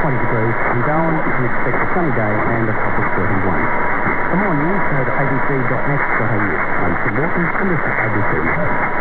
20 degrees. In Darwin, you can expect a sunny day and a top of 31. For more news, go to abc.net.au. I'm Tim Walton, and this is ABC News.